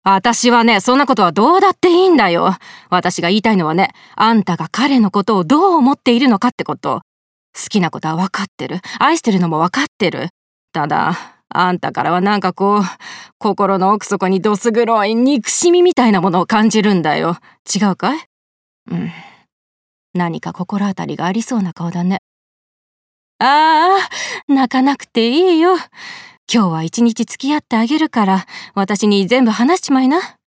私はね、そんなことはどうだっていいんだよ。私が言いたいのはね、あんたが彼のことをどう思っているのかってこと。好きなことは分かってる。愛してるのも分かってる。ただ、あんたからはなんかこう、心の奥底にどす黒い憎しみみたいなものを感じるんだよ。違うかい？うん。何か心当たりがありそうな顔だね。ああ、泣かなくていいよ。今日は一日付き合ってあげるから、私に全部話しちまいな。